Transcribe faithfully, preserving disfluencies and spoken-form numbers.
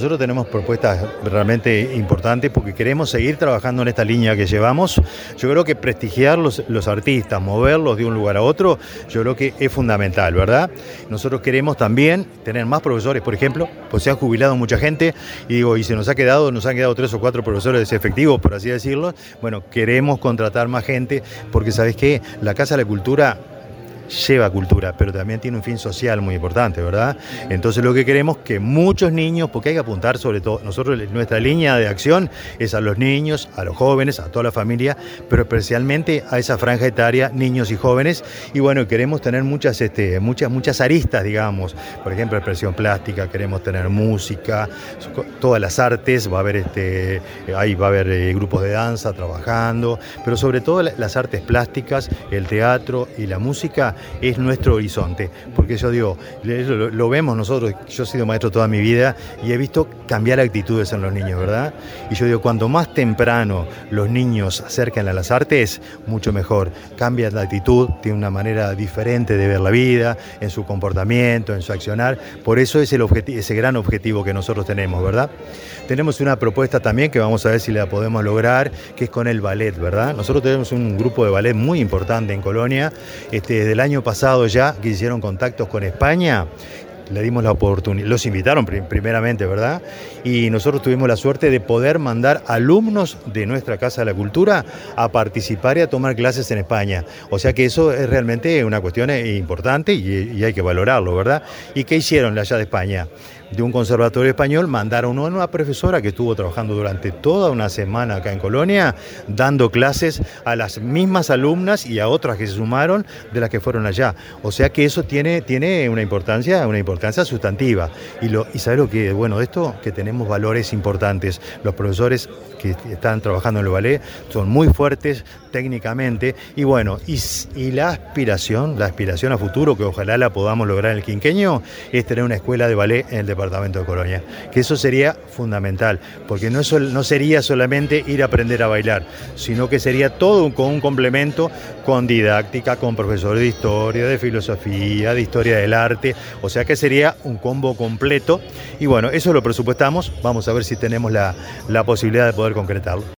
Nosotros tenemos propuestas realmente importantes porque queremos seguir trabajando en esta línea que llevamos. Yo creo que prestigiar los, los artistas, moverlos de un lugar a otro, yo creo que es fundamental, ¿verdad? Nosotros queremos también tener más profesores, por ejemplo, pues se ha jubilado mucha gente y digo, y se nos ha quedado, nos han quedado tres o cuatro profesores efectivos, por así decirlo. Bueno, queremos contratar más gente porque, ¿sabes qué? La Casa de la Cultura lleva cultura, pero también tiene un fin social muy importante, ¿verdad? Entonces lo que queremos es que muchos niños, porque hay que apuntar sobre todo, nosotros nuestra línea de acción es a los niños, a los jóvenes, a toda la familia, pero especialmente a esa franja etaria, niños y jóvenes, y bueno, queremos tener muchas, este, muchas, muchas aristas, digamos, por ejemplo, expresión plástica, queremos tener música, todas las artes, va a haber, este, ahí va a haber eh, grupos de danza trabajando, pero sobre todo las artes plásticas, el teatro y la música, es nuestro horizonte, porque yo digo, lo, lo vemos nosotros, yo he sido maestro toda mi vida y he visto cambiar actitudes en los niños, ¿verdad? Y yo digo, cuanto más temprano los niños se acercan a las artes, mucho mejor, cambia la actitud, tiene una manera diferente de ver la vida, en su comportamiento, en su accionar, por eso es el objetivo, ese gran objetivo que nosotros tenemos, ¿verdad? Tenemos una propuesta también que vamos a ver si la podemos lograr, que es con el ballet, ¿verdad? Nosotros tenemos un grupo de ballet muy importante en Colonia, este, desde el año año pasado ya que hicieron contactos con España, le dimos la oportunidad, los invitaron primeramente, ¿verdad? Y nosotros tuvimos la suerte de poder mandar alumnos de nuestra Casa de la Cultura a participar y a tomar clases en España. O sea que eso es realmente una cuestión importante y, y hay que valorarlo, ¿verdad? ¿Y qué hicieron allá de España? De un conservatorio español mandaron a una profesora que estuvo trabajando durante toda una semana acá en Colonia, dando clases a las mismas alumnas y a otras que se sumaron de las que fueron allá. O sea que eso tiene, tiene una importancia, una importancia sustantiva. Y, lo, y ¿sabes lo que bueno de esto? Que tenemos valores importantes. Los profesores que están trabajando en el ballet son muy fuertes técnicamente y bueno, y, y la aspiración, la aspiración a futuro, que ojalá la podamos lograr en el quinquenio, es tener una escuela de ballet en el departamento de Colonia, que eso sería fundamental, porque no, sol, no sería solamente ir a aprender a bailar, sino que sería todo un, con un complemento con didáctica, con profesores de historia, de filosofía, de historia del arte, o sea que sería un combo completo y bueno, eso lo presupuestamos, vamos a ver si tenemos la, la posibilidad de poder concretarlo.